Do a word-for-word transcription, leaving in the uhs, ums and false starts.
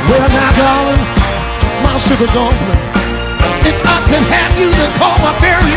Well, now, darling, my sugar dumpling, if I could have you, then call my very